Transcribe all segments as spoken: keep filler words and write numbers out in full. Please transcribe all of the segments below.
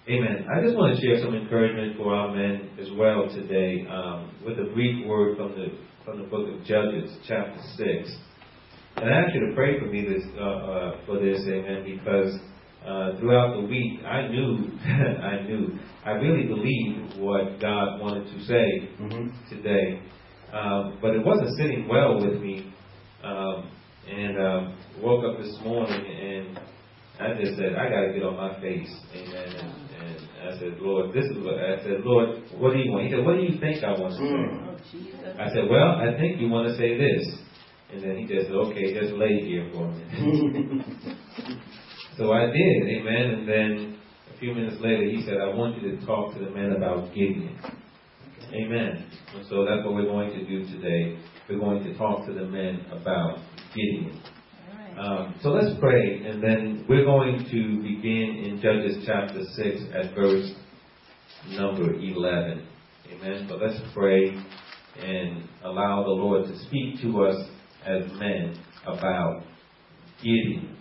Amen. I just want to share some encouragement for our men as well today um, with a brief word from the from the book of Judges, chapter six. And I ask you to pray for me this uh, uh, for this, amen, because uh, throughout the week I knew, I knew, I really believed what God wanted to say mm-hmm. today, um, but it wasn't sitting well with me. Um, and um, woke up this morning and I just said, I got to get on my face, amen. And, and I said, Lord, this is what I said, Lord, what do you want? He said, what do you think I want to say? Mm. I said, well, I think you want to say this. And then he just said, okay, just lay here for a minute. So I did, amen. And then a few minutes later, he said, I want you to talk to the men about Gideon. Amen. And so that's what we're going to do today. We're going to talk to the men about Gideon. Um, so let's pray, and then we're going to begin in Judges chapter six at verse number eleven. Amen. So let's pray and allow the Lord to speak to us as men about Gideon.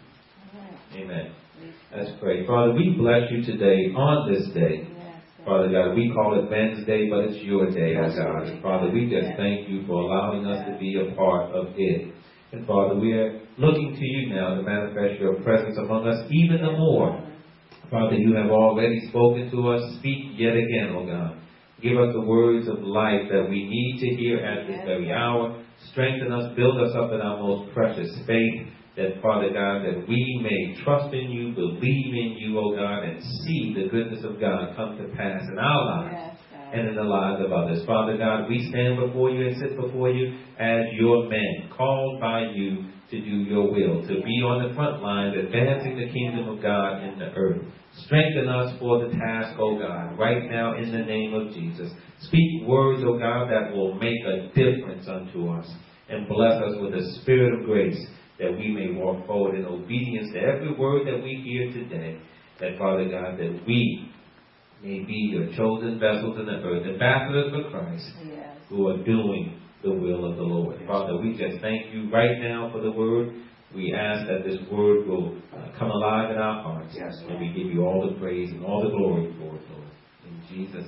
Amen. Let's pray. Father, we bless you today on this day. Father God, we call it Men's Day, but it's your day, oh God. And Father, we just thank you for allowing us to be a part of it. And Father, we are looking to you now to manifest your presence among us even the more. Father, you have already spoken to us. Speak yet again, O God. Give us the words of life that we need to hear at this very hour. Strengthen us, build us up in our most precious faith. That, Father God, that we may trust in you, believe in you, O God, and see the goodness of God come to pass in our lives. Yes. And in the lives of others. Father God, we stand before you and sit before you as your men, called by you to do your will, to be on the front lines, advancing the kingdom of God in the earth. Strengthen us for the task, O God, right now in the name of Jesus. Speak words, O God, that will make a difference unto us, and bless us with the spirit of grace, that we may walk forward in obedience to every word that we hear today. That, Father God, that we may be your chosen vessels in the earth, ambassadors for Christ, yes, who are doing the will of the Lord. Father, we just thank you right now for the word. We ask that this word will uh, come alive in our hearts. Yes, and we give you all the praise and all the glory for it, Lord. In Jesus'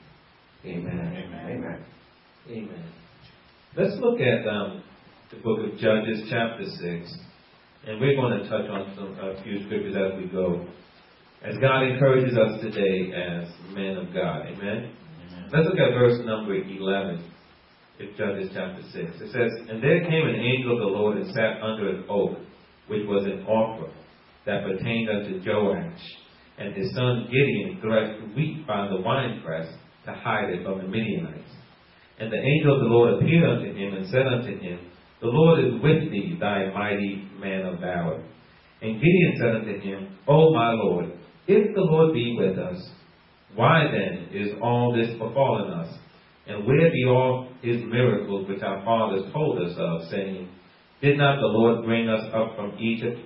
name, amen. Amen. Amen. Amen. Let's look at um, the book of Judges, chapter six. And we're going to touch on some, a few scriptures as we go, as God encourages us today as men of God. Amen? Amen. Let's look at verse number eleven of Judges chapter six. It says, And there came an angel of the Lord and sat under an oak, which was an Ophrah, that pertained unto Joash. And his son Gideon threshed wheat by the winepress to hide it from the Midianites. And the angel of the Lord appeared unto him and said unto him, The Lord is with thee, thy mighty man of valor. And Gideon said unto him, O my Lord, if the Lord be with us, why then is all this befallen us? And where be all his miracles which our fathers told us of, saying, Did not the Lord bring us up from Egypt?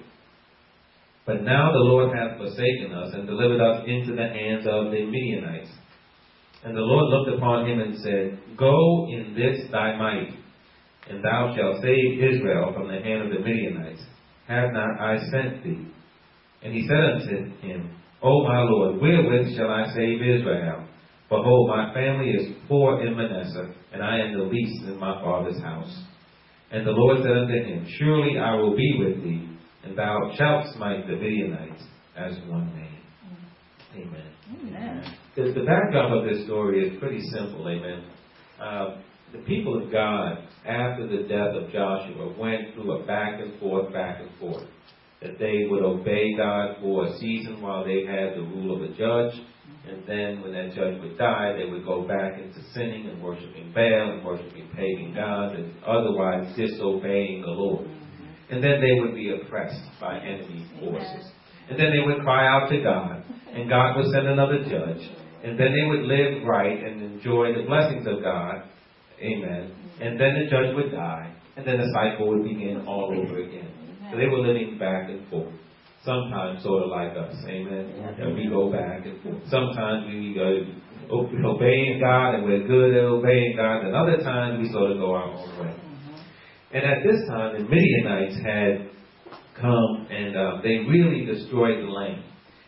But now the Lord hath forsaken us, and delivered us into the hands of the Midianites. And the Lord looked upon him and said, Go in this thy might, and thou shalt save Israel from the hand of the Midianites. Have not I sent thee? And he said unto him, O my Lord, wherewith shall I save Israel? Behold, my family is poor in Manasseh, and I am the least in my father's house. And the Lord said unto him, Surely I will be with thee, and thou shalt smite the Midianites as one man. Amen. Amen. The, the backdrop of this story is pretty simple, amen. Uh, the people of God, after the death of Joshua, went through a back and forth, back and forth. That they would obey God for a season while they had the rule of a judge. And then when that judge would die, they would go back into sinning and worshiping Baal and worshiping pagan gods and otherwise disobeying the Lord. And then they would be oppressed by enemy forces. And then they would cry out to God, and God would send another judge. And then they would live right and enjoy the blessings of God. Amen. And then the judge would die, and then the cycle would begin all over again. So they were living back and forth. Sometimes sort of like us, amen. And we go back and forth. Sometimes we go obeying God and we're good at obeying God. And other times we sort of go our own way. And at this time, the Midianites had come and uh, they really destroyed the land.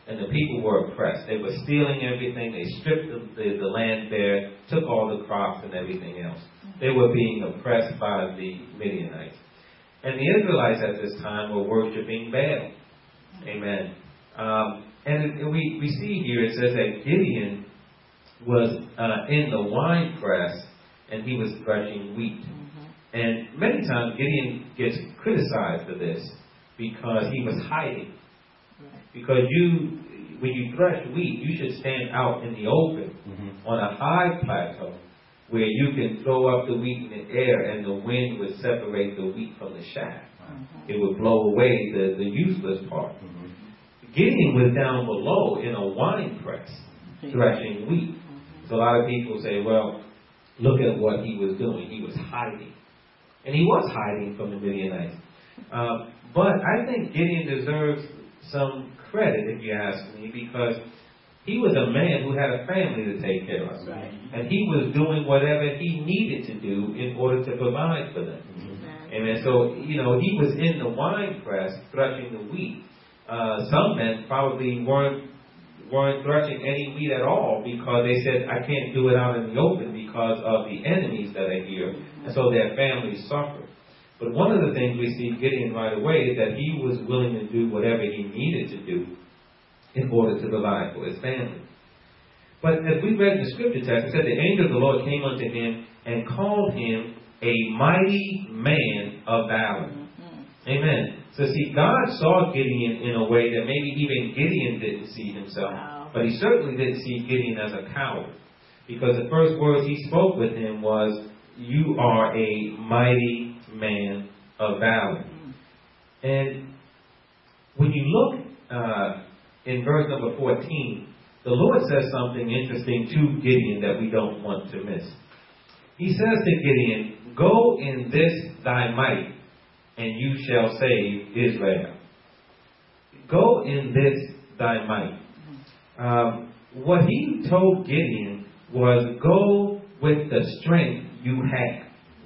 and the people were oppressed. They were stealing everything. They stripped the, the, the land bare, took all the crops and everything else. They were being oppressed by the Midianites. And the Israelites at this time were worshiping Baal. Amen. Um, and it, we, we see here, it says that Gideon was uh, in the wine press, and he was threshing wheat. Mm-hmm. And many times Gideon gets criticized for this because he was hiding. Because you, when you thresh wheat, you should stand out in the open, mm-hmm. on a high plateau where you can throw up the wheat in the air and the wind would separate the wheat from the chaff. Mm-hmm. It would blow away the, the useless part. Mm-hmm. Gideon was down below in a wine press, threshing wheat. Mm-hmm. So a lot of people say, well, look at what he was doing. He was hiding. And he was hiding from the Midianites. Um, but I think Gideon deserves some credit, if you ask me, because he was a man who had a family to take care of. Right. And he was doing whatever he needed to do in order to provide for them. Mm-hmm. Amen. So, you know, he was in the wine press threshing the wheat. Uh, some men probably weren't weren't threshing any wheat at all because they said, I can't do it out in the open because of the enemies that are here. And so their families suffered. But one of the things we see Gideon right away is that he was willing to do whatever he needed to do in order to provide for his family. But as we read in the scripture text, it said the angel of the Lord came unto him and called him a mighty man of valor. Mm-hmm. Amen. So see, God saw Gideon in a way that maybe even Gideon didn't see himself. Wow. But he certainly didn't see Gideon as a coward. Because the first words he spoke with him was, you are a mighty man of valor. And when you look uh, in verse number fourteen, the Lord says something interesting to Gideon that we don't want to miss. He says to Gideon, go in this thy might, and you shall save Israel. Go in this thy might. Um, what he told Gideon was, go with the strength you have.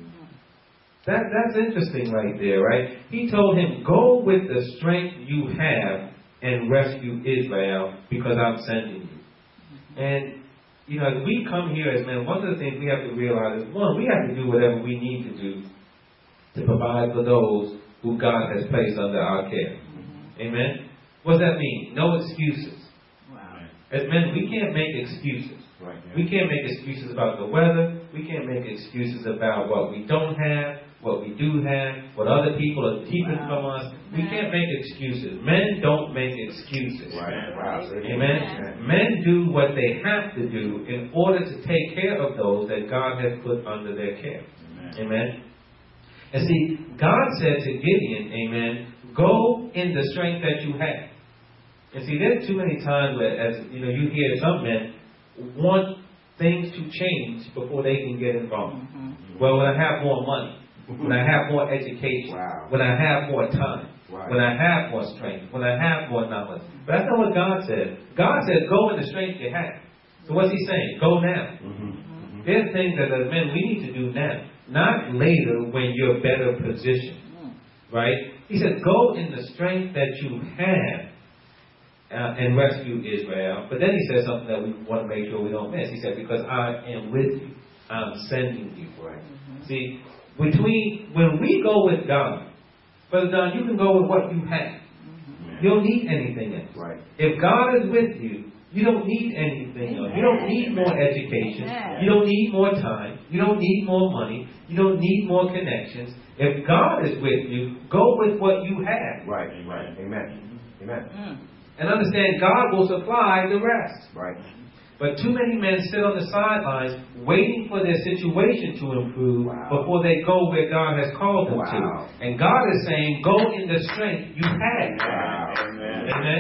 That, that's interesting right there, right? He told him, go with the strength you have and rescue Israel because I'm sending you. And, you know, as we come here as men, one of the things we have to realize is, one, we have to do whatever we need to do to provide for those who God has placed under our care. Mm-hmm. Amen? What does that mean? No excuses. Wow. As men, we can't make excuses. Right, yeah. We can't make excuses about the weather. We can't make excuses about what we don't have, what we do have, what other people are keeping wow. from us. We can't make excuses. Men don't make excuses. Right. Wow. Amen. Amen. Men do what they have to do in order to take care of those that God has put under their care. Amen. Amen. And see, God said to Gideon, amen, go in the strength that you have. And see, there's too many times where, as you know, you hear some men want things to change before they can get involved. Mm-hmm. Well, when I have more money, when I have more education, wow. when I have more time, wow. when I have more strength, when I have more knowledge. But that's not what God said. God said, go in the strength you have. So what's he saying? Go now. Mm-hmm. Mm-hmm. There's things that as men we need to do now, not later when you're better positioned. Mm-hmm. Right? He said, go in the strength that you have. Uh, and rescue Israel. But then he says something that we want to make sure we don't miss. He said, because I am with you. I'm sending you. Right. Mm-hmm. See, between when we go with God, Brother Don, you can go with what you have. Mm-hmm. You don't need anything else. Right. If God is with you, you don't need anything else. You don't need more education. You don't need more time. You don't need more money. You don't need more connections. If God is with you, go with what you have. Right. Right. Amen. Amen. Mm. And understand God will supply the rest. Right. But too many men sit on the sidelines waiting for their situation to improve wow. before they go where God has called them wow. to. And God is saying, go in the strength you have. Wow. Amen. Amen.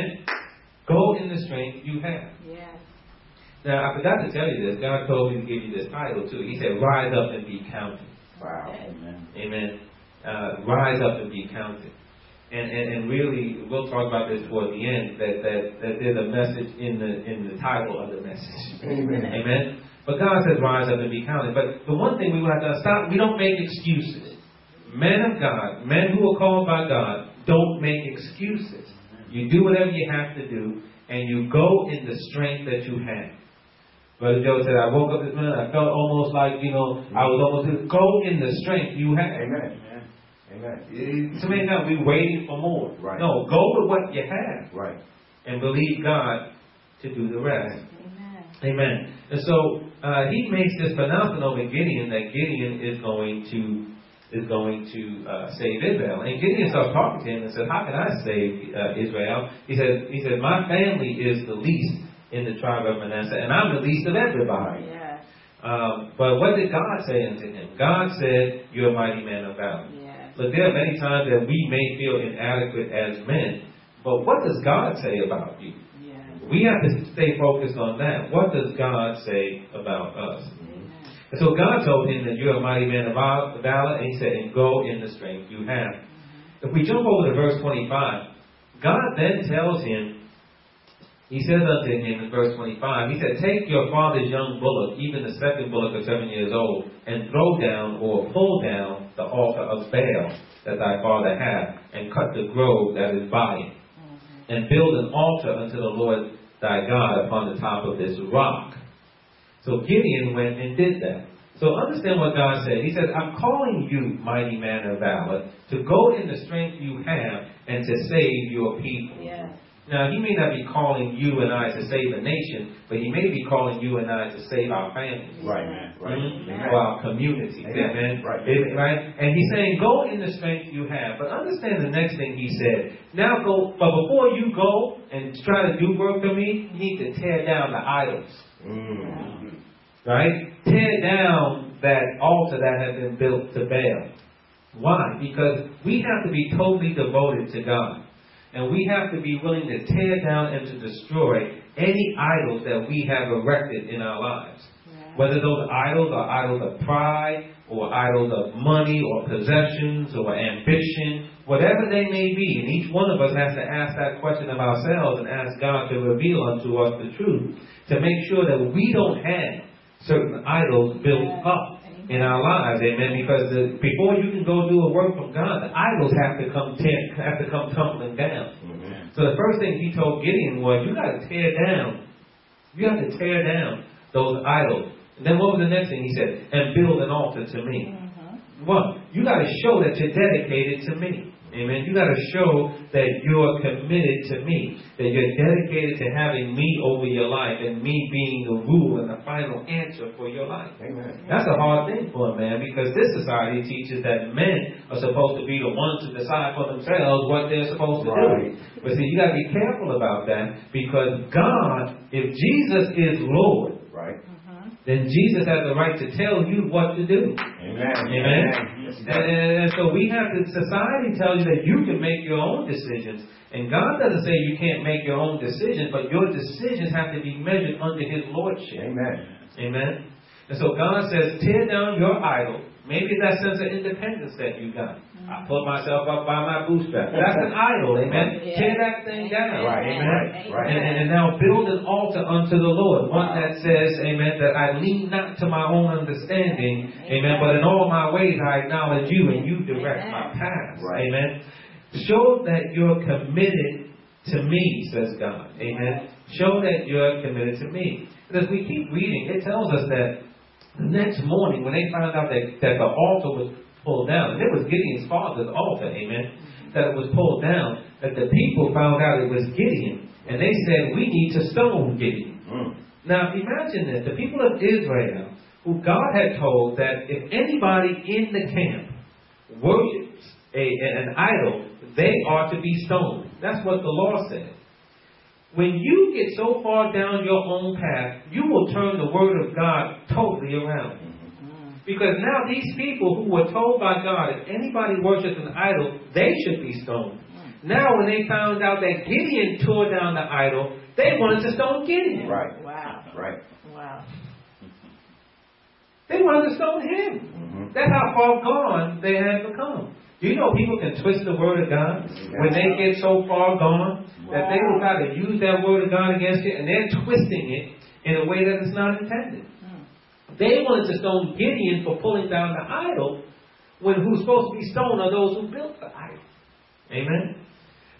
Go in the strength you have. Yes. Now, I forgot to tell you this. God told me to give you this title too. He said, rise up and be counted. Wow. Amen. Amen. Uh, rise up and be counted. And, and and really, we'll talk about this toward the end, that, that, that there's a message in the in the title of the message. Amen. Amen. But God says, rise up and be counted. But the one thing we will have to stop, we don't make excuses. Men of God, men who are called by God, don't make excuses. You do whatever you have to do. and you go in the strength that you have. Brother Joe said, I woke up this morning, I felt almost like, you know, I was almost, go in the strength you have. Amen. Amen. It, so many times we're waiting for more. Right. No, go with what you have. Right. And believe God to do the rest. Amen. Amen. And so uh, he makes this pronouncement over Gideon that Gideon is going to is going to uh, save Israel. And Gideon starts talking to him and says, how can I save uh, Israel? He said, he said, my family is the least in the tribe of Manasseh, and I'm the least of everybody. Yeah. Um, but what did God say unto him? God said, you're a mighty man of valor. Yeah. Look, there are many times that we may feel inadequate as men, but what does God say about you? Yeah. We have to stay focused on that. What does God say about us? Amen. And so God told him that you're a mighty man of valor, and he said, and go in the strength you have. Mm-hmm. If we jump over to verse twenty-five, God then tells him, he says unto him in verse twenty-five, he said, take your father's young bullock, even the second bullock of seven years old, and throw down or pull down the altar of Baal that thy father hath, and cut the grove that is by it, Mm-hmm. and build an altar unto the Lord thy God upon the top of this rock. So Gideon went and did that. So understand what God said. He said, I'm calling you, mighty man of valor, to go in the strength you have and to save your people. Yeah. Now, he may not be calling you and I to save a nation, but he may be calling you and I to save our families. Right, man. Right. Mm-hmm. Amen. Or our communities. Amen. Amen. Right. Amen. Right? And he's saying, go in the strength you have. But understand the next thing he said. Now go, but before you go and try to do work for me, you need to tear down the idols. Mm. Right? Tear down that altar that has been built to Baal. Why? Because we have to be totally devoted to God. And we have to be willing to tear down and to destroy any idols that we have erected in our lives. Yeah. Whether those idols are idols of pride, or idols of money, or possessions, or ambition, whatever they may be. And each one of us has to ask that question of ourselves and ask God to reveal unto us the truth, to make sure that we don't have certain idols built Yeah. up in our lives, amen. Because the, before you can go do a work from God, the idols have to come tear, have to come tumbling down. Mm-hmm. So the first thing he told Gideon was, you got to tear down. You have to tear down those idols. And then what was the next thing he said? And build an altar to me. Mm-hmm. One, you got to show that you're dedicated to me. Amen. You got to show that you're committed to me, that you're dedicated to having me over your life and me being the rule and the final answer for your life. Amen. That's a hard thing for a man, because this society teaches that men are supposed to be the ones to decide for themselves what they're supposed to Right. do. But see, you got to be careful about that, because God, if Jesus is Lord, Right. then Jesus has the right to tell you what to do. Amen. Amen. Yes, he And, does. and so we have to, society tells you that you can make your own decisions. And God doesn't say you can't make your own decisions, but your decisions have to be measured under His Lordship. Amen. Amen. And so God says, tear down your idol. Maybe that sense of independence that you got. Mm-hmm. I put myself up by my bootstraps. That's an idol, amen. Yeah. Tear that thing down. Right, Amen. right, right. And, and, and now build an altar unto the Lord. One that says, amen, that I lean not to my own understanding, amen, but in all my ways I acknowledge you and you direct my paths. Right. Amen. Show that you're committed to me, says God. Amen. Show that you're committed to me. And as we keep reading, it tells us that the next morning, when they found out that, that the altar was pulled down, and it was Gideon's father's altar, amen, that it was pulled down, that the people found out it was Gideon, and they said, we need to stone Gideon. Mm. Now, imagine this. The people of Israel, who God had told that if anybody in the camp worships a, an idol, they are to be stoned. That's what the law said. When you get so far down your own path, you will turn the word of God totally around. Because now these people who were told by God, if anybody worships an idol, they should be stoned. Now when they found out that Gideon tore down the idol, they wanted to stone Gideon. Right. Wow. Right. Wow. They wanted to stone him. Mm-hmm. That's how far gone they had become. Do you know people can twist the word of God when they get so far gone that they will try to use that word of God against you, and they're twisting it in a way that it's not intended. They wanted to stone Gideon for pulling down the idol, when who's supposed to be stoned are those who built the idol. Amen.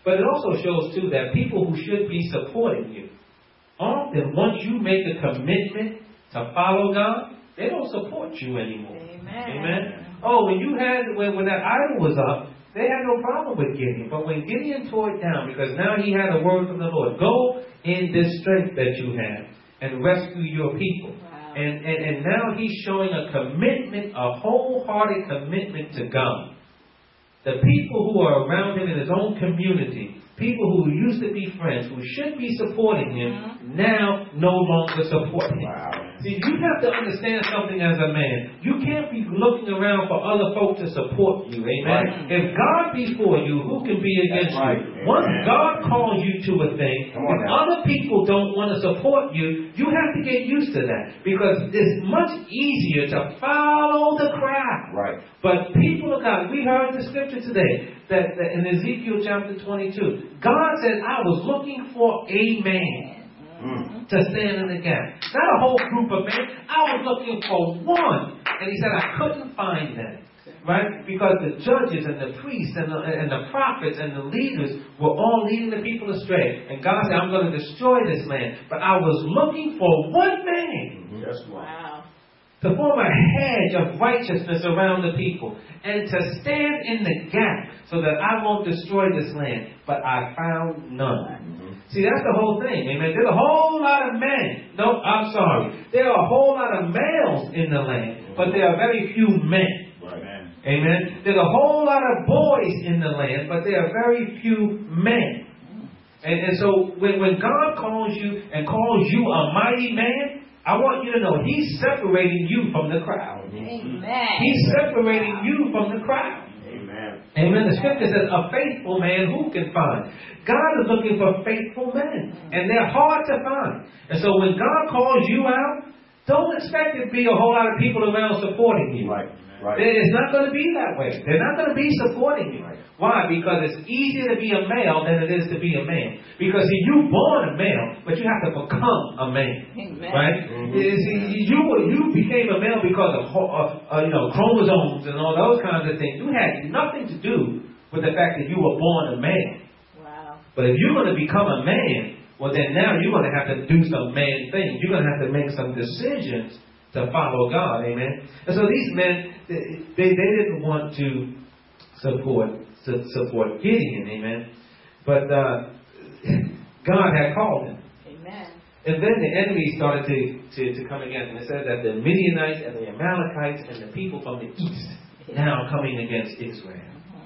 But it also shows, too, that people who should be supporting you, often once you make a commitment to follow God, they don't support you anymore. Amen. Amen. Oh, when you had, when, when that idol was up, they had no problem with Gideon. But when Gideon tore it down, because now he had a word from the Lord, go in this strength that you have and rescue your people. Wow. And, and, and now he's showing a commitment, a wholehearted commitment to God. The people who are around him in his own community, people who used to be friends, who should be supporting him, mm-hmm. now no longer support him. Wow. See, you have to understand something as a man. You can't be looking around for other folk to support you. Amen? Right. If God be for you, who can be against right. you? Amen. Once God calls you to a thing, if now. other people don't want to support you, you have to get used to that. Because it's much easier to follow the crowd. Right. But people of God, we heard the scripture today, that, that in Ezekiel chapter twenty-two, God said, I was looking for a man. Mm. To stand in the gap. Not a whole group of men. I was looking for one. And he said, I couldn't find them. Right? Because the judges and the priests and the, and the prophets and the leaders were all leading the people astray. And God said, I'm going to destroy this land. But I was looking for one man. Yes, wow. To form a hedge of righteousness around the people. And to stand in the gap so that I won't destroy this land. But I found none. See, that's the whole thing. Amen. There's a whole lot of men. No, I'm sorry. There are a whole lot of males in the land, but there are very few men. Right. Amen. There's a whole lot of boys in the land, but there are very few men. And, and so when, when God calls you and calls you a mighty man, I want you to know He's separating you from the crowd. Amen. He's separating you from the crowd. Amen. Amen. The scripture says, a faithful man who can find? God is looking for faithful men. And they're hard to find. And so when God calls you out, don't expect it to be a whole lot of people around supporting you. Right. Right. It's not going to be that way. They're not going to be supporting you. Right. Why? Because it's easier to be a male than it is to be a man. Because see, you born a male, but you have to become a man. Amen. Right? Mm-hmm. See, you you became a male because of uh, uh, you know chromosomes and all those kinds of things. You had nothing to do with the fact that you were born a man. Wow. But if you're going to become a man, well then now you're going to have to do some man things. You're going to have to make some decisions to follow God. Amen. And so these men, they, they, they didn't want to support to support Gideon. Amen. But uh, God had called him. Amen. And then the enemy started to, to, to come against him. It said that the Midianites and the Amalekites and the people from the east now coming against Israel.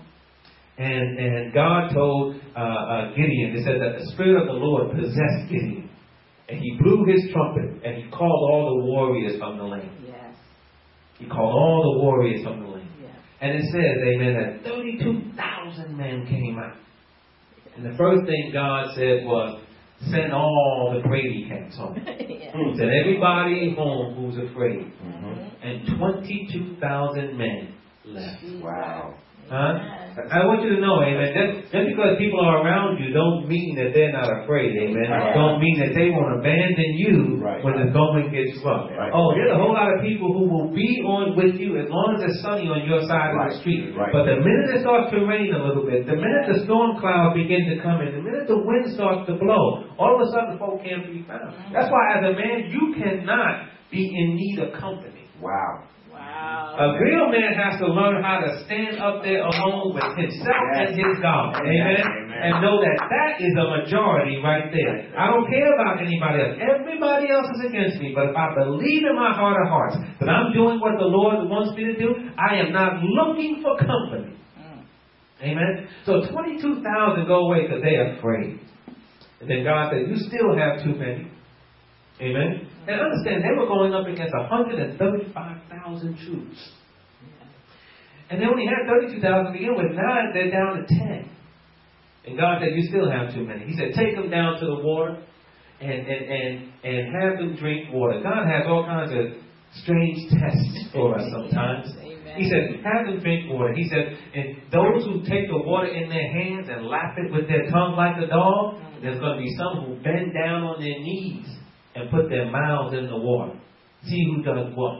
And and God told uh, uh, Gideon, it said that the Spirit of the Lord possessed Gideon. And he blew his trumpet, and he called all the warriors from the land. Yes. He called all the warriors from the land. Yes. And it says, amen, that thirty-two thousand men came out. And the first thing God said was, send all the Brady cats home. Yes. Send everybody home who's afraid. Mm-hmm. And twenty-two thousand men left. Wow. Huh? I want you to know, amen, just, just because people are around you don't mean that they're not afraid, amen. Right. Don't mean that they won't abandon you right. when the going gets rough. Right. Oh, there's a whole lot of people who will be on with you as long as it's sunny on your side right. of the street. Right. But the minute it starts to rain a little bit, the minute the storm clouds begin to come in, the minute the wind starts to blow, all of a sudden folk can't be found. That's why as a man, you cannot be in need of company. Wow. Wow. A real man has to learn how to stand up there alone with himself and his God. Amen? Amen. And know that that is a majority right there. I don't care about anybody else. Everybody else is against me. But if I believe in my heart of hearts that I'm doing what the Lord wants me to do, I am not looking for company. Mm. Amen? So twenty-two thousand go away because they are afraid. And then God said, you still have too many. Amen? And understand, they were going up against one hundred thirty-five thousand troops. And they only had thirty-two thousand to begin with. Now they're down to ten. And God said, you still have too many. He said, take them down to the water and, and, and, and have them drink water. God has all kinds of strange tests for us sometimes. Amen. He said, have them drink water. He said, and those who take the water in their hands and lap it with their tongue like a dog, there's going to be some who bend down on their knees and put their mouths in the water. See who does what.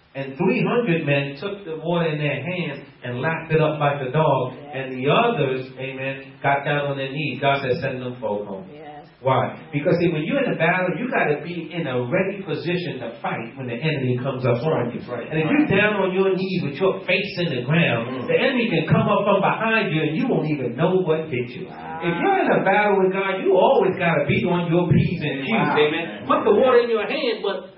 And three hundred men took the water in their hands and lapped it up like a dog. Yes. And the others, amen, got down on their knees. God said, send them folk home. Yes. Why? Because see, when you're in a battle, you got to be in a ready position to fight when the enemy comes up on you. Right. And if you're down on your knees with your face in the ground, Mm. the enemy can come up from behind you and you won't even know what hit you. Wow. If you're in a battle with God, you always got to be on your P's and Q's, Wow. amen. Put the water in your hand, but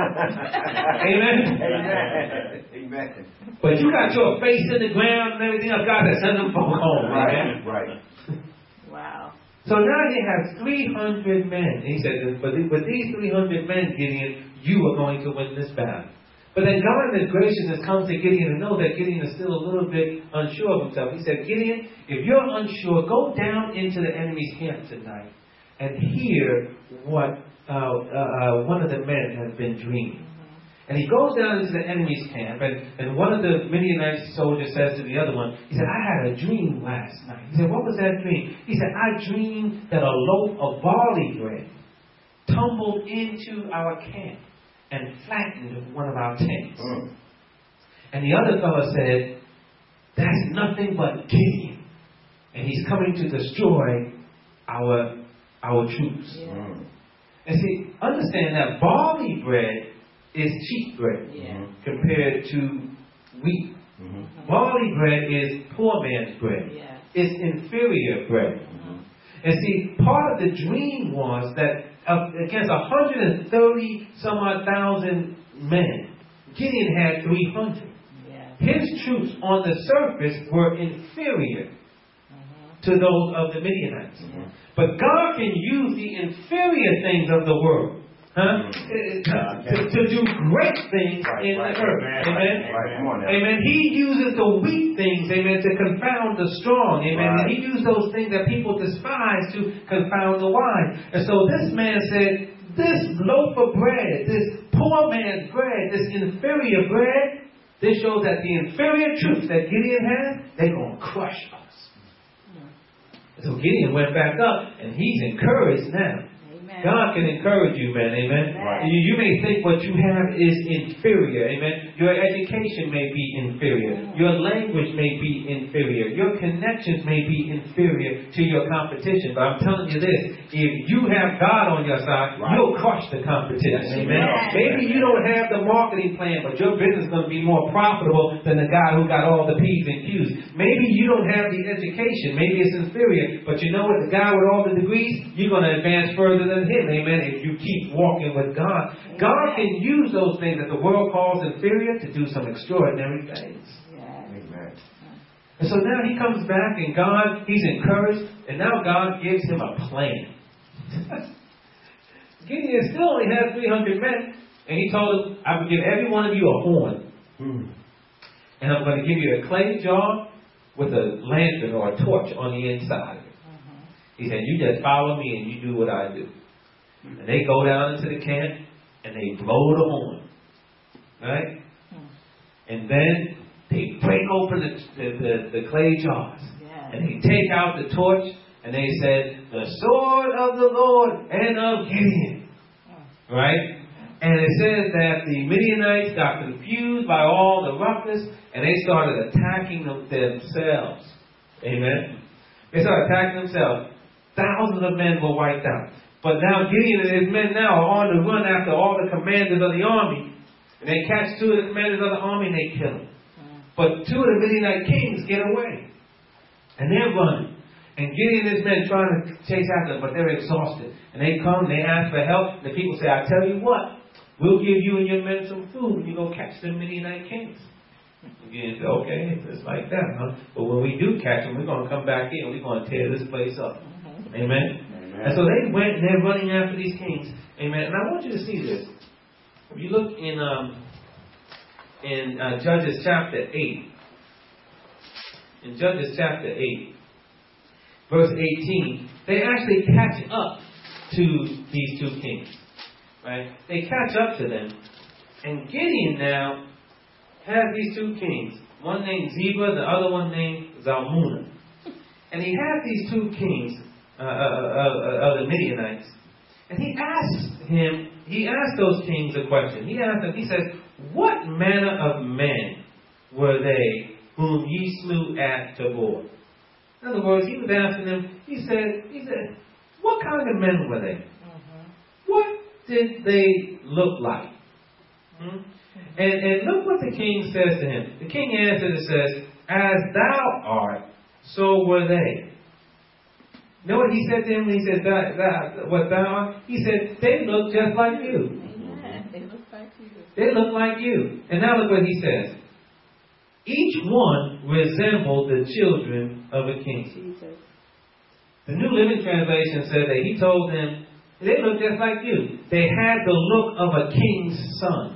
amen. Amen. Amen. But you got your face in the ground and everything else. God has sent them folk home, amen. Right. Right. Wow. So now he has three hundred men. He said, but with these three hundred men, Gideon, you are going to win this battle. But then God in His graciousness comes to Gideon and knows that Gideon is still a little bit unsure of himself. He said, Gideon, if you're unsure, go down into the enemy's camp tonight and hear what uh, uh, uh, one of the men has been dreaming. And he goes down into the enemy's camp, and, and one of the Midianite soldiers says to the other one, he said, I had a dream last night. He said, what was that dream? He said, I dreamed that a loaf of barley bread tumbled into our camp and flattened one of our tents. Mm. And the other fellow said, that's nothing but Gideon. And he's coming to destroy our, our troops. Yeah. Mm. And see, understand that barley bread is cheap bread Yeah. compared to wheat. Mm-hmm. Barley bread is poor man's bread. Yeah. It's inferior bread. Mm-hmm. And see, part of the dream was that uh, against one hundred thirty some odd thousand men, Gideon had three hundred. Yeah. His troops on the surface were inferior Mhm. to those of the Midianites. Mhm. But God can use the inferior things of the world, huh? Mhm. Uh, to, to do great things Right, in right, the earth. right, Amen. Right, come on now. Amen. He uses the weak things, amen, to confound the strong. Amen. Right. And he used those things that people despise to confound the wise. And so this man said, this loaf of bread, this poor man's bread, this inferior bread, this shows that the inferior troops that Gideon has, they're going to crush us. So Gideon went back up, and he's encouraged now. Amen. God can encourage you, man. Amen. Right. You, you may think what you have is inferior. Amen. Your education may be inferior. Your language may be inferior. Your connections may be inferior to your competition. But I'm telling you this, if you have God on your side, Right. you'll crush the competition. Amen. Yes. Maybe you don't have the marketing plan, but your business is going to be more profitable than the guy who got all the P's and Q's. Maybe you don't have the education. Maybe it's inferior. But you know what? The guy with all the degrees, you're going to advance further than him. Amen. If you keep walking with God. God can use those things that the world calls inferior to do some extraordinary things. Yes. Amen. And so now he comes back and God, he's encouraged. And now God gives him a plan. Gideon still only has three hundred men. And he told them, I will give every one of you a horn. Mm. And I'm going to give you a clay jar with a lantern or a torch on the inside of it. He said, you just follow me and you do what I do. And they go down into the camp and they blow the horn. Right? And then they break open the, the, the, the clay jars. Yes. And they take out the torch and they said, the sword of the Lord and of Gideon. Right? And it says that the Midianites got confused by all the ruckus and they started attacking them themselves. Amen? They started attacking themselves. Thousands of men were wiped out. But now Gideon and his men now are on the run after all the commanders of the army. And they catch two of the commanders of the army and they kill them. But two of the Midianite kings get away. And they're running. And Gideon and his men trying to chase after them, but they're exhausted. And they come, they ask for help. The people say, I tell you what, we'll give you and your men some food when you go catch the Midianite kings. And Gideon said, okay, it's like that, huh? But when we do catch them, we're going to come back in. We're going to tear this place up. Amen? Amen. And so they went and they're running after these kings. Amen. And I want you to see this. If you look in um, in uh, Judges chapter eight, in Judges chapter eight, verse eighteen, they actually catch up to these two kings. Right? They catch up to them. And Gideon now has these two kings. One named Zebah, the other one named Zalmunna. And he had these two kings uh, uh, uh, of the Midianites. And he asked him, he asked those kings a question. He asked them, he says, what manner of men were they whom ye slew at Tabor? In other words, he was asking them, he said, he said, what kind of men were they? Mm-hmm. What did they look like? Hmm? And, and look what the king says to him. The king answers and says, as thou art, so were they. You know what he said to him when he said, thou, thou, what thou art? He said, they look just like you. Amen. They look like you. They look like you. And now look what he says. Each one resembled the children of a king. Jesus. The New Living Translation said that he told them, they look just like you. They had the look of a king's son.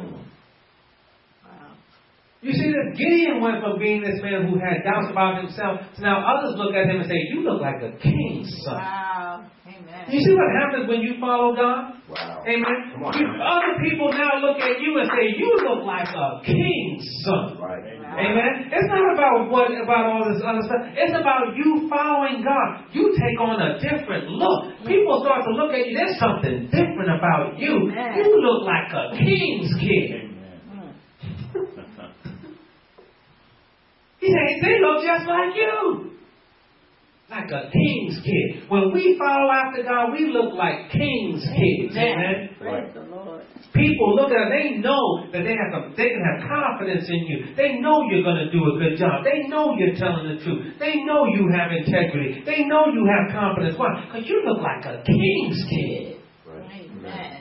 Wow. You see that Gideon went from being this man who had doubts about himself to now others look at him and say, you look like a king's son. Wow. Amen. You see what happens when you follow God? Wow. Amen. Come on. You, other people now look at you and say, you look like a king's son. Right. Wow. Amen. It's not about what about all this other stuff. It's about you following God. You take on a different look. People start to look at you. There's something different about you. Amen. You look like a king's kid. Mm. He said, they look just like you. Like a king's kid. When we follow after God, we look like king's kids. Amen. Praise the Lord. People look at them, they know that they have a, they can have confidence in you. They know you're going to do a good job. They know you're telling the truth. They know you have integrity. They know you have confidence. Why? Because you look like a king's kid. Amen.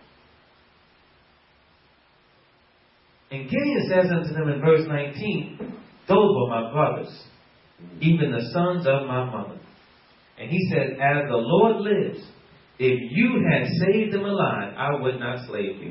And Gideon says unto them in verse nineteen, those were my brothers, even the sons of my mother. And he said, as the Lord lives, if you had saved them alive, I would not slay you.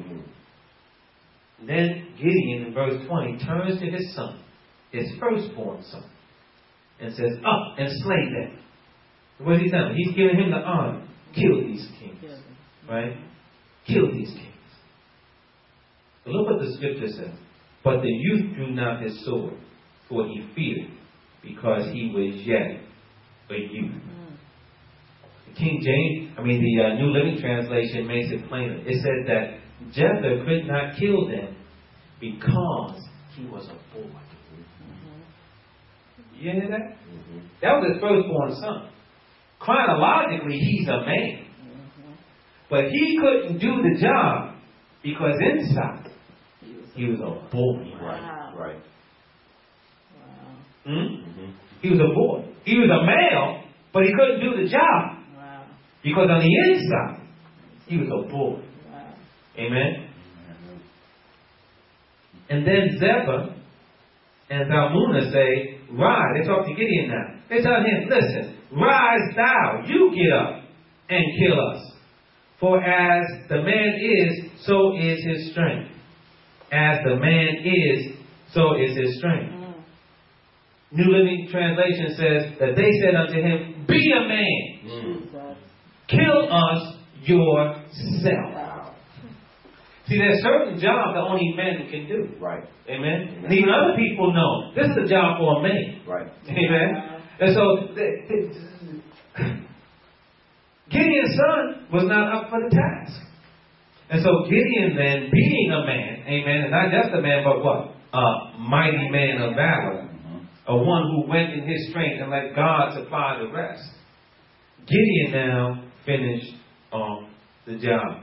Then Gideon in verse twenty turns to his son, his firstborn son, and says, up and slay them. What is he telling him? He's giving him the honor. Kill these kings. Right? Kill these kings. But look what the scripture says. But the youth drew not his sword, for he feared, because he was yet a youth. Mm. The King James, I mean the uh, New Living Translation makes it plainer. It said that Jephthah could not kill them because he was a boy. Mm-hmm. You hear that? Mm-hmm. That was his firstborn son. Chronologically, he's a man. Mm-hmm. But he couldn't do the job because inside he was a boy. Wow. Right. Right. Wow. Hmm? Mm-hmm. He was a boy. He was a male, but he couldn't do the job. Wow. Because on the inside, he was a boy. Wow. Amen? Mm-hmm. And then Zebah and Zalmunna say, rise. They talk to Gideon now. They tell him, listen, rise thou, you get up and kill us. For as the man is, so is his strength. As the man is, so is his strength. Mm. New Living Translation says that they said unto him, be a man. Mm. Kill us yourself. Wow. See, there's certain jobs that only men can do. Right. Amen? Amen. And even other people know this is a job for a man. Right. Amen? Wow. And so, they, they, Gideon's son was not up for the task. And so Gideon then, being a man, amen, and not just a man, but what? A mighty man of valor. Mm-hmm. A one who went in his strength and let God supply the rest. Gideon now finished on the job.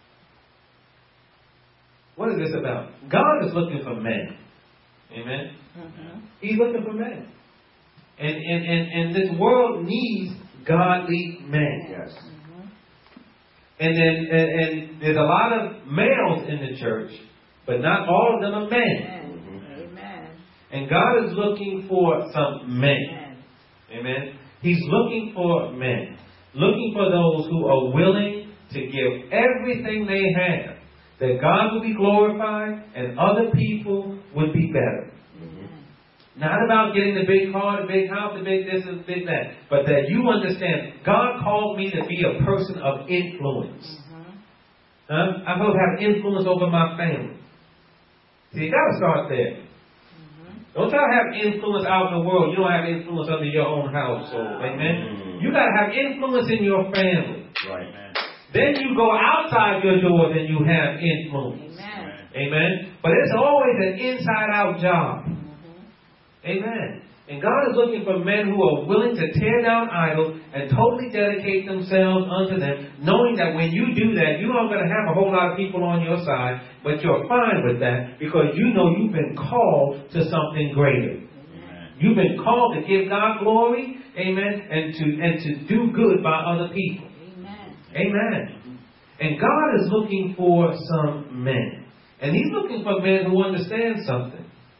What is this about? God is looking for men. Amen? Mm-hmm. He's looking for men. And, and, and, and this world needs godly men. Yes. And then and, and there's a lot of males in the church, but not all of them are men. Amen. Amen. And God is looking for some men. Amen. Amen. He's looking for men. Looking for those who are willing to give everything they have, that God will be glorified and other people would be better. Not about getting the big car, the big house, the big this and the big that. But that you understand, God called me to be a person of influence. Mm-hmm. Huh? I'm supposed to have influence over my family. See, you got to start there. Mm-hmm. Don't try to have influence out in the world. You don't have influence under your own household. Amen? Mm-hmm. You got to have influence in your family. Right. Then you go outside your doors and you have influence. Amen. Amen. But it's always an inside-out job. Mm-hmm. Amen. And God is looking for men who are willing to tear down idols and totally dedicate themselves unto them, knowing that when you do that, you aren't going to have a whole lot of people on your side, but you're fine with that because you know you've been called to something greater. Amen. You've been called to give God glory, amen, and to and to do good by other people. Amen. Amen. And God is looking for some men. And He's looking for men who understand something.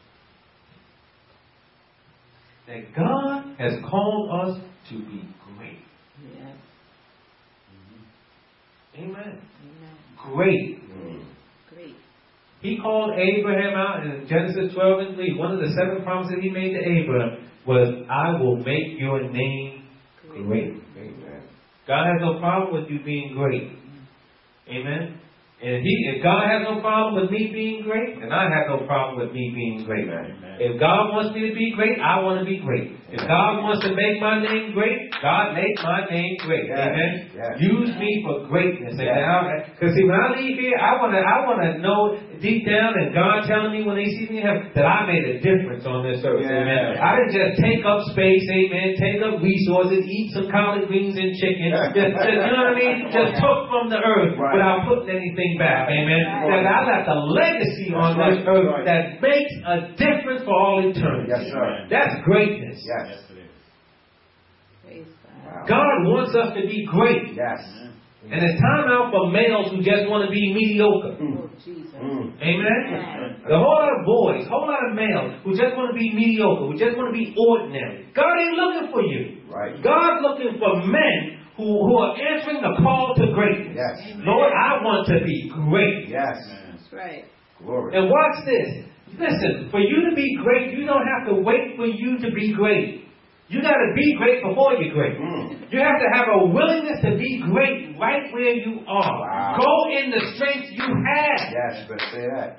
That God has called us to be great. Yes. Amen. Amen. Great. Great. He called Abraham out in Genesis twelve and three. One of the seven promises He made to Abraham was, I will make your name great. Amen. God has no problem with you being great. Amen. And he, if God has no problem with me being great, then I have no problem with me being great. Amen. If God wants me to be great, I want to be great. If God wants to make my name great, God make my name great. Yes. Amen. Yes. Use me for greatness. Yes. Because see, when I leave here, I want to, I want to know deep down, and God telling me when He sees me in heaven, that I made a difference on this earth. Yes. Amen. I didn't just take up space. Amen. Take up resources, eat some collard greens and chicken. just, just, you know what I mean? Just took from the earth Right. without putting anything back. Amen. That I left a legacy on That's this right. earth Right. that makes a difference for all eternity. Yes, sir. That's greatness. Yes. Praise God. Wow. God wants us to be great. Yes. And it's time out for males who just want to be mediocre. Oh, Jesus. Mm. Amen? Amen. A whole lot of boys, a whole lot of males who just want to be mediocre, who just want to be ordinary. God ain't looking for you. Right. God's looking for men who, who are answering the call to greatness. Yes. Lord, I want to be great. Yes. That's right. Glory. And watch this. Listen, for you to be great, you don't have to wait for you to be great. You got to be great before you're great. Mm. You have to have a willingness to be great right where you are. Wow. Go in the strength you have. Yes, you better say that.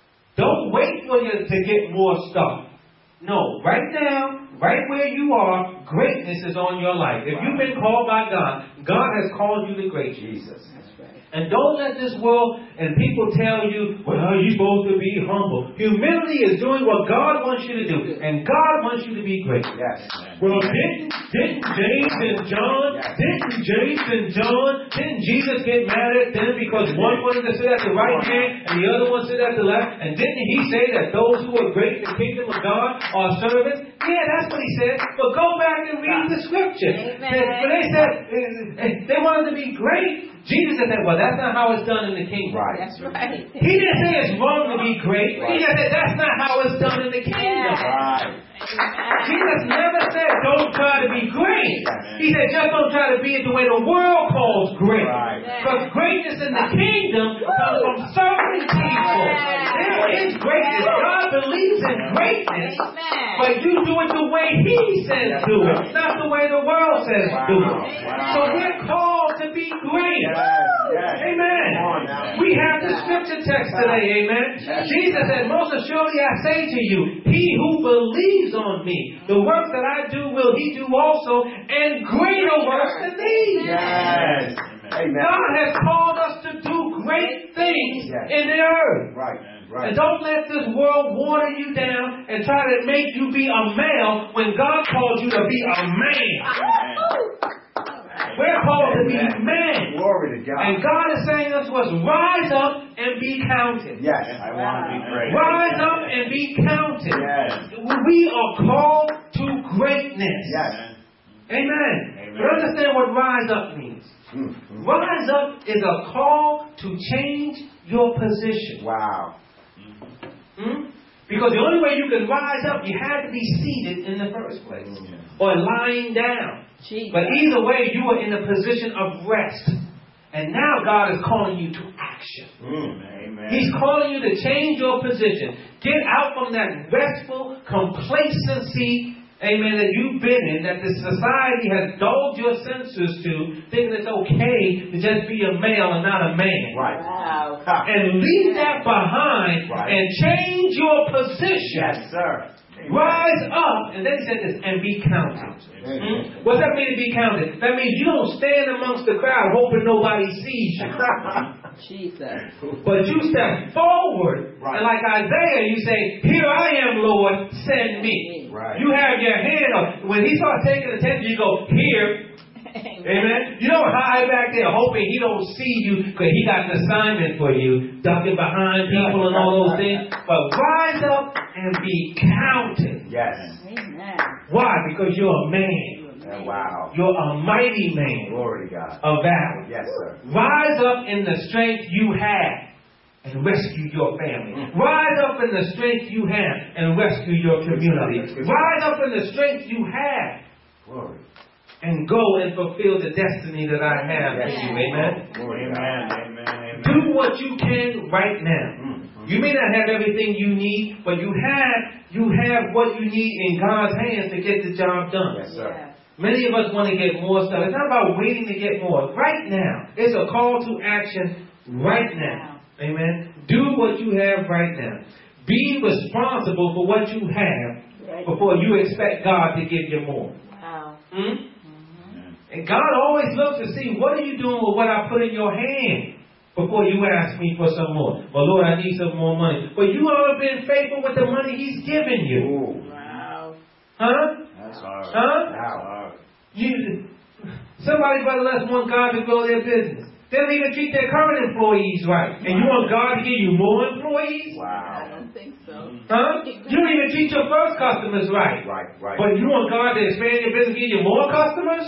Don't wait for you to get more stuff. No, right now, right where you are, greatness is on your life. If you've been called by God, God has called you to greatness. Jesus. That's right. And don't let this world and people tell you, well, you're supposed to be humble. Humility is doing what God wants you to do. And God wants you to be great. Yes. Well, didn't, didn't James and John, didn't James and John, didn't Jesus get mad at them because one wanted to sit at the right hand and the other one sit at the left? And didn't He say that those who are great in the kingdom of God are servants? Yeah, that's what He said. But go back and read the scripture. Amen. When they said uh, they wanted to be great, Jesus said, well, that's not how it's done in the kingdom. Right. That's right. He didn't say it's wrong to be great. He just said that's not how it's done in the kingdom. Right. Amen. Jesus never said don't try to be great. He said just don't try to be it the way the world calls great. Right. Because greatness in the kingdom comes from serving people. There is greatness. God believes in greatness. Amen. But you do it the way He says do it, not the way the world says do it. Wow. So we're called to be great. Yes. Yes. Amen. Come on now. We have the scripture text today, amen. Jesus said, most assuredly I say to you, he who believes on me, the works that I do will he do also, and greater works than these. Yes. Amen. God has called us to do great things Yes. in the earth. Right. Right. And don't let this world water you down and try to make you be a male when God called you to be a man. We're called to be men. Glory to God. And God is saying unto us, rise up and be counted. Yes. I want to be great. Rise up and be counted. Yes. We are called to greatness. Yes. Amen. Amen. But understand what rise up means. Mm-hmm. Rise up is a call to change your position. Wow. Hmm? Because the only way you can rise up, you had to be seated in the first place. Mm-hmm. Or lying down. Jesus. But either way, you are in a position of rest. And now God is calling you to action. Mm. Amen. He's calling you to change your position. Get out from that restful complacency, amen, that you've been in, that the society has dulled your senses to, thinking it's okay to just be a male and not a man. Right. Wow. Ha. And leave that behind Right. and change your position. Yes, sir. Rise up, and then he said this, and be counted. Hmm? What's that mean to be counted? That means you don't stand amongst the crowd hoping nobody sees you. Jesus. But you step forward, right. And like Isaiah, you say, here I am, Lord, send me. Right. You have your hand up. When he starts taking attention, you go, here. Amen. You don't hide back there hoping he don't see you because he got an assignment for you, ducking behind people and all those things. But rise up and be counted. Yes. Amen. Why? Because you're a man. Yeah, wow. You're a mighty man. Glory to God. Of valor. Yes, sir. Rise up in the strength you have and rescue your family. Mm. Rise up in the strength you have and rescue your community. Rise up in the strength you have. Glory. And go and fulfill the destiny that I have for you. Amen? Amen. Amen. Amen. Do what you can right now. Mm-hmm. You may not have everything you need, but you have you have what you need in God's hands to get the job done. Yes, sir. Yeah. Many of us want to get more stuff. It's not about waiting to get more. Right now. It's a call to action right now. Amen? Do what you have right now. Be responsible for what you have before you expect God to give you more. Wow. Hmm? And God always looks to see, what are you doing with what I put in your hand before you ask me for some more? Well, Lord, I need some more money. But you all have been faithful with the money He's given you. Ooh. Wow. Huh? That's hard. Huh? That's hard. You, somebody but less want God to grow their business. They don't even treat their current employees right. And you want God to give you more employees? Wow. I don't think so. Huh? You don't even treat your first customers right. Right, right. But you want God to expand your business and give you more customers?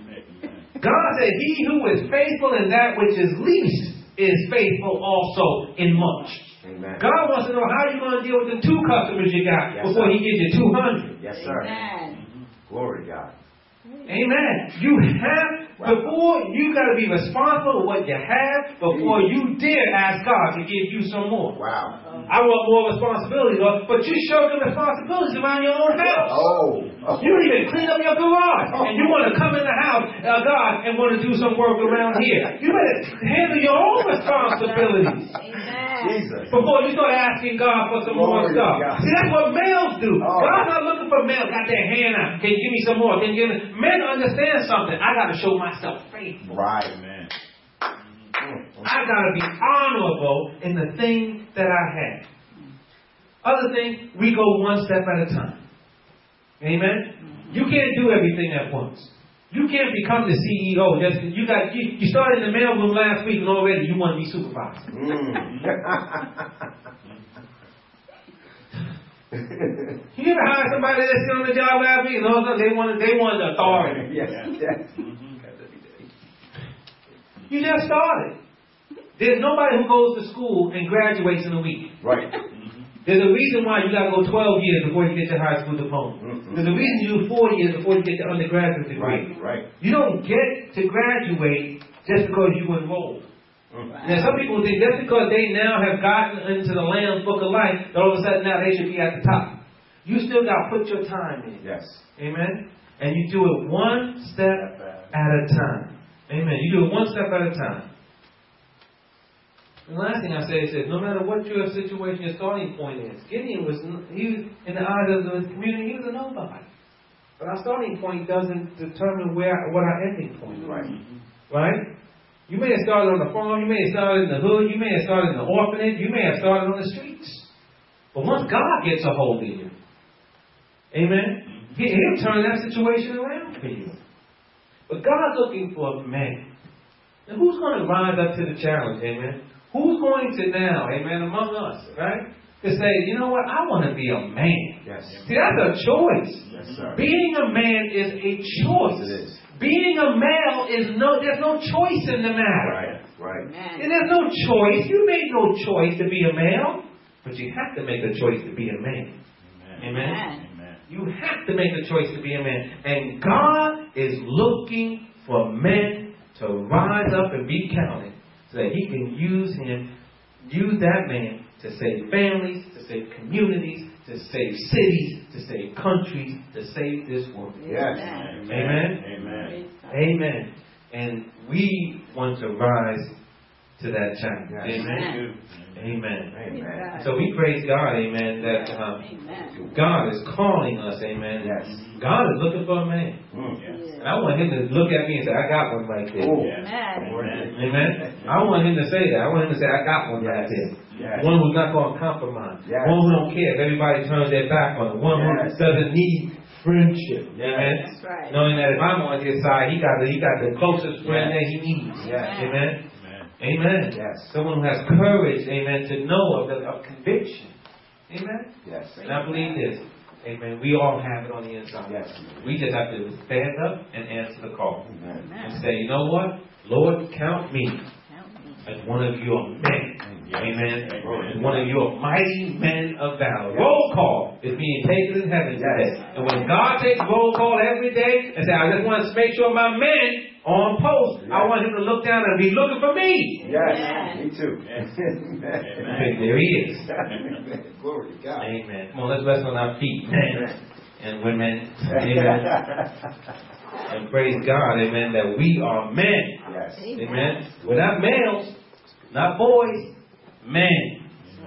God said, he who is faithful in that which is least is faithful also in much. Amen. God wants to know how you're going to deal with the two customers you got yes, before sir. He gives you two hundred. Yes, sir. Amen. Glory to God. Amen. You have, before, you got to be responsible for what you have before you dare ask God to give you some more. Wow. I want more responsibility, Lord, but you show them responsibilities around your own house. Oh. oh. You don't even clean up your garage. Oh. And you want to come in the house, uh, God, and want to do some work around here. You better handle your own responsibilities. Jesus. Before you start asking God for some Glory more stuff. See, that's what males do. Oh. God's not looking for males. Got their hand out. Can you give me some more? Can you give me? Men understand something. I got to show myself faithful. Right, man. I got to be honorable in the thing that I have. Other thing, we go one step at a time. Amen? You can't do everything at once. You can't become the C E O. Just, you got you, you started in the mailroom last week and already you want to be supervisor. Mm. You ever hire somebody that's on the job last week and all of a sudden they wanted they wanted the authority? Yes, yes. You just started. There's nobody who goes to school and graduates in a week. Right. There's a reason why you got to go twelve years before you get your high school diploma. Mm-hmm. There's a reason you do four years before you get your undergraduate degree. Right, right. You don't get to graduate just because you enrolled. Mm-hmm. Now, some people think just because they now have gotten into the Lamb's Book of Life, that all of a sudden now they should be at the top. You still got to put your time in. Yes. Amen? And you do it one step at a time. Amen. You do it one step at a time. The last thing I say is that no matter what your situation, your starting point is, Gideon was, he, in the eyes of the community, he was a nobody. But our starting point doesn't determine where what our ending point is. Right. Right? You may have started on the farm, you may have started in the hood, you may have started in the orphanage, you may have started on the streets. But once God gets a hold of you, amen, he, He'll turn that situation around for you. But God's looking for a man. And who's going to rise up to the challenge, amen? Who's going to now, amen, among us, right? To say, you know what, I want to be a man. Yes. See, that's a choice. Yes, sir. Being a man is a choice. It is. Being a male is no, there's no choice in the matter. Right, right. And there's no choice. You made no choice to be a male, but you have to make a choice to be a man. Amen. Amen. Amen. You have to make a choice to be a man. And God is looking for men to rise up and be counted so that He can use him, use that man to save families, to save communities, to save cities, to save countries, to save this world. Yes. Amen. Amen. Amen. Amen. And we want to rise to that challenge. Yes. Amen. Amen. Amen. So we praise God, amen, that um, Amen. God is calling us, amen. Yes. God is looking for a man. Mm. And I want him to look at me and say, I got one right there. Oh. Amen. Amen. I want him to say that. I want him to say, I got one right there. Yes. One who's not going to compromise. Yes. One who don't care if everybody turns their back on him. One Yes. who doesn't need friendship. Yes. Amen. That's right. Knowing that if I'm on his side, he got the, he got the closest friend Yes. that he needs. Yes. Amen. Amen. Yes. Someone who has courage, amen, to know of, the, of conviction. Amen. Yes. And I believe this. Amen. We all have it on the inside. Yes. We just have to stand up and answer the call. Amen. And say, you know what? Lord, count me Help me. as one of your men. Amen. Amen. One of your mighty men of valor. Roll call is being taken in heaven today. And when God takes roll call every day and say, I just want to make sure my men on post, I want him to look down and be looking for me. Yes. Amen. Me too. Okay, there he is. Glory to God. Amen. Come on, let's rest on our feet, men and women. Amen. And praise God, amen, that we are men. Yes. Amen. We're not males, not boys, men.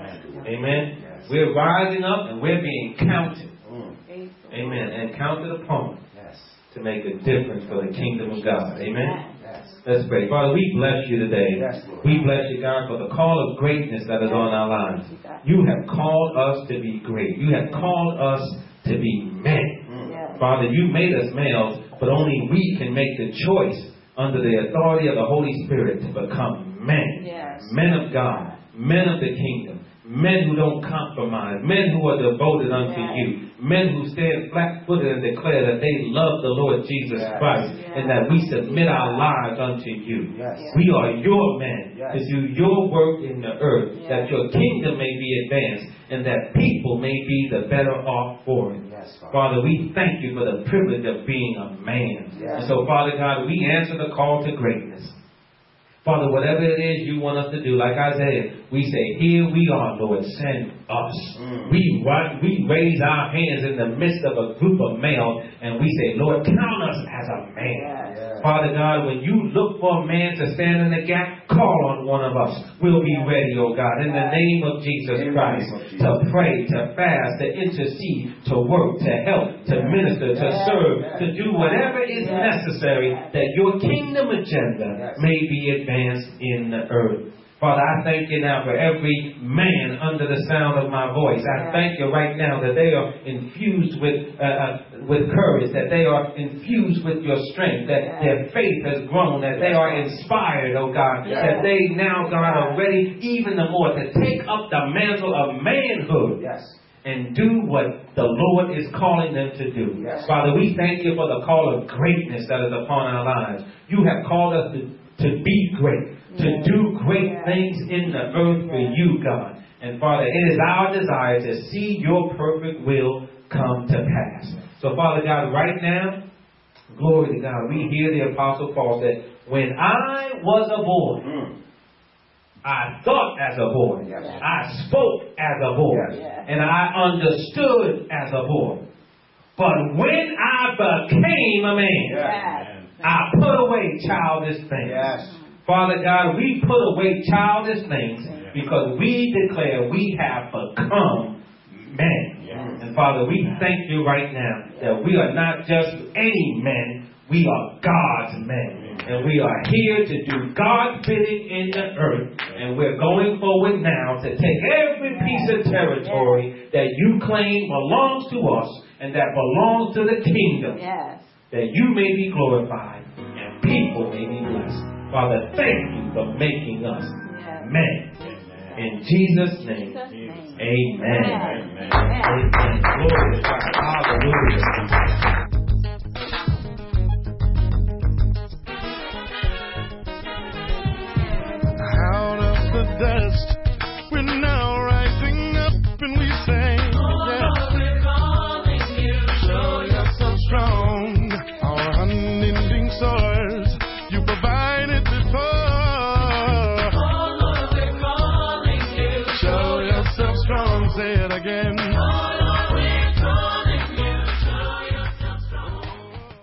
Amen. Yes. We're rising up and we're being counted. Mm. Amen. And counted upon Yes. to make a difference for the kingdom of God. Amen. Yes. Let's pray. Father, we bless you today. Yes, Lord. We bless you, God, for the call of greatness that is on our lives. You have called us to be great. You have called us to be men. Yes. Father, you made us males, but only we can make the choice under the authority of the Holy Spirit to become men. Yes. Men of God, men of the kingdom, men who don't compromise, men who are devoted unto Yes. you, men who stand flat-footed and declare that they love the Lord Jesus Yes. Christ Yes. and that we submit our lives unto you. Yes. We are your men Yes. to do your work in the earth, Yes. that your kingdom may be advanced and that people may be the better off for it. Yes, Father. Father, we thank you for the privilege of being a man. Yes. And so, Father God, we answer the call to greatness. Father, whatever it is you want us to do, like Isaiah, we say, here we are, Lord, send us. Mm. We run, we raise our hands in the midst of a group of males, and we say, Lord, count us as a man. Yes. Yes. Father God, when you look for a man to stand in the gap, call on one of us. We'll be ready, oh God, in the name of Jesus In the Christ, name of Jesus. to pray, to fast, to intercede, to work, to help, to minister, to Yes. serve, Yes. to do whatever is Yes. necessary that your kingdom agenda Yes. may be advanced in the earth. Father, I thank you now for every man under the sound of my voice. I Yes. thank you right now that they are infused with uh, uh, with courage, that they are infused with your strength, that Yes. their faith has grown, that they are inspired, oh God, Yes. that they now, God, are ready even the more to take up the mantle of manhood Yes. and do what the Lord is calling them to do. Yes. Father, we thank you for the call of greatness that is upon our lives. You have called us to, to be great, to Yes. do great Yes. things in the earth for Yes. you, God. And Father, it is our desire to see your perfect will come to pass. So Father God, right now, glory to God, we hear the Apostle Paul say, when I was a boy, Mm. I thought as a boy. Yes. I spoke as a boy. Yes. And I understood as a boy. But when I became a man, Yes. I put away childish things. Yes. Father God, we put away childish things because we declare we have become men. Yes. And Father, we thank you right now that we are not just any men, we are God's men. And we are here to do God's bidding in the earth. And we're going forward now to take every piece of territory that you claim belongs to us and that belongs to the kingdom, Yes. that you may be glorified and people may be blessed. Father, thank you for making us Yes. men. In Jesus' name, Jesus' name. amen. Amen. Amen. Glory to God. Hallelujah. Out of the dust, we're now rising up and we say, yes. We're calling you. Show yourself strong. Our unending source, you provided before. Oh Lord, we're calling you. Show yourself strong. Say it again.